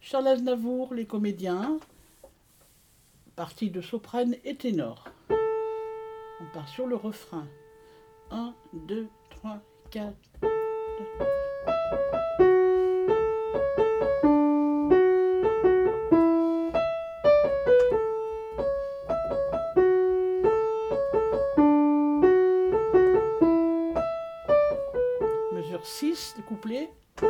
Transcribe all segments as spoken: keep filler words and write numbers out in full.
Charles Aznavour, les comédiens, partie de soprane et ténor. On part sur le refrain. un, deux, trois, quatre. Mesure six, le couplet.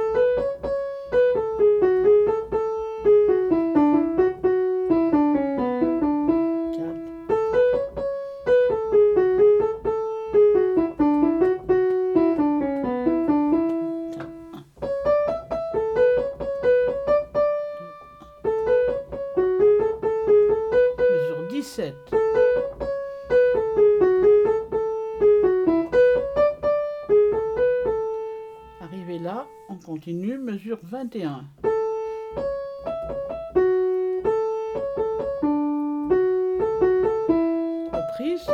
Mesure dix-sept. Arrivé là, on continue, mesure vingt et un. Reprise.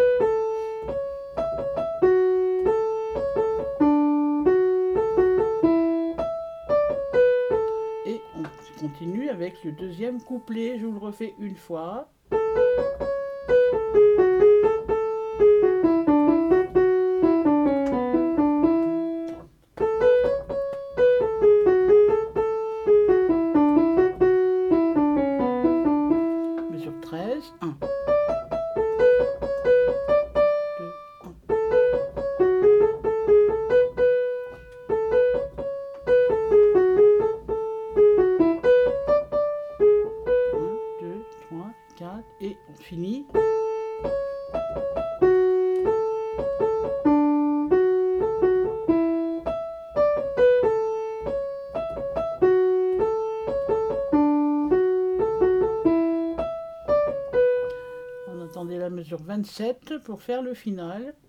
Et on continue avec le deuxième couplet. Je vous le refais une fois. Mesure treize, un. deux, un. un, deux, trois, quatre et on finit. On attendait la mesure vingt-sept pour faire le final.